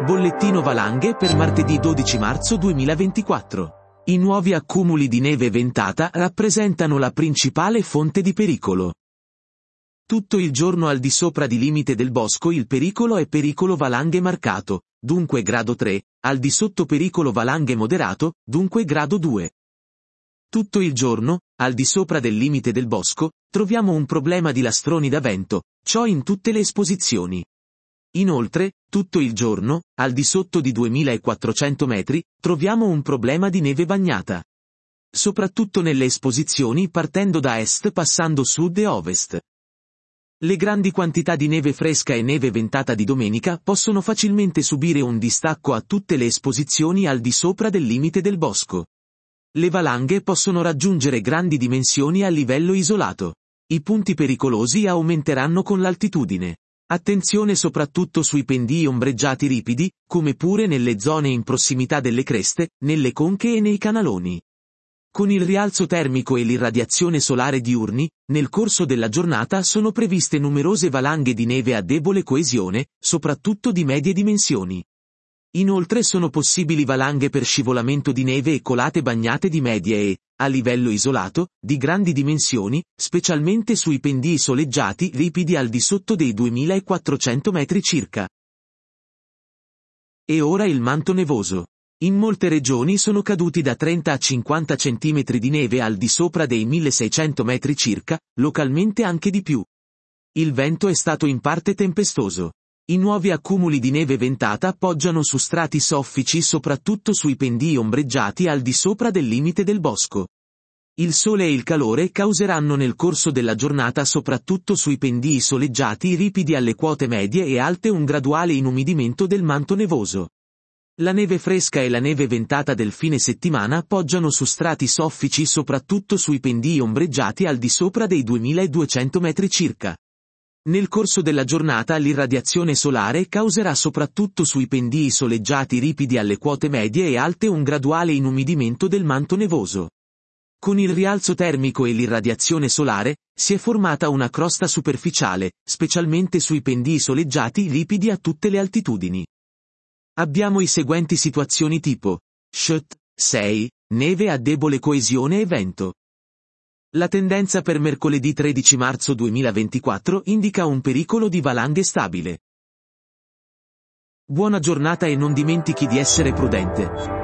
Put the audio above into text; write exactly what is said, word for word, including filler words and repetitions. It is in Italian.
Bollettino valanghe per martedì dodici marzo duemilaventiquattro. I nuovi accumuli di neve ventata rappresentano la principale fonte di pericolo. Tutto il giorno al di sopra di limite del bosco il pericolo è pericolo valanghe marcato, dunque grado tre, al di sotto pericolo valanghe moderato, dunque grado due. Tutto il giorno, al di sopra del limite del bosco, troviamo un problema di lastroni da vento, ciò in tutte le esposizioni. Inoltre, tutto il giorno, al di sotto di duemilaquattrocento metri, troviamo un problema di neve bagnata. Soprattutto nelle esposizioni partendo da est passando sud e ovest. Le grandi quantità di neve fresca e neve ventata di domenica possono facilmente subire un distacco a tutte le esposizioni al di sopra del limite del bosco. Le valanghe possono raggiungere grandi dimensioni a livello isolato. I punti pericolosi aumenteranno con l'altitudine. Attenzione soprattutto sui pendii ombreggiati ripidi, come pure nelle zone in prossimità delle creste, nelle conche e nei canaloni. Con il rialzo termico e l'irradiazione solare diurni, nel corso della giornata sono previste numerose valanghe di neve a debole coesione, soprattutto di medie dimensioni. Inoltre sono possibili valanghe per scivolamento di neve e colate bagnate di medie e, a livello isolato, di grandi dimensioni, specialmente sui pendii soleggiati ripidi al di sotto dei duemilaquattrocento metri circa. E ora il manto nevoso. In molte regioni sono caduti da trenta a cinquanta centimetri di neve al di sopra dei milleseicento metri circa, localmente anche di più. Il vento è stato in parte tempestoso. I nuovi accumuli di neve ventata poggiano su strati soffici soprattutto sui pendii ombreggiati al di sopra del limite del bosco. Il sole e il calore causeranno nel corso della giornata soprattutto sui pendii soleggiati ripidi alle quote medie e alte un graduale inumidimento del manto nevoso. La neve fresca e la neve ventata del fine settimana poggiano su strati soffici soprattutto sui pendii ombreggiati al di sopra dei duemiladuecento metri circa. Nel corso della giornata l'irradiazione solare causerà soprattutto sui pendii soleggiati ripidi alle quote medie e alte un graduale inumidimento del manto nevoso. Con il rialzo termico e l'irradiazione solare, si è formata una crosta superficiale, specialmente sui pendii soleggiati ripidi a tutte le altitudini. Abbiamo i seguenti situazioni tipo: S H T sei, neve a debole coesione e vento. La tendenza per mercoledì tredici marzo duemilaventiquattro indica un pericolo di valanghe stabile. Buona giornata e non dimentichi di essere prudente.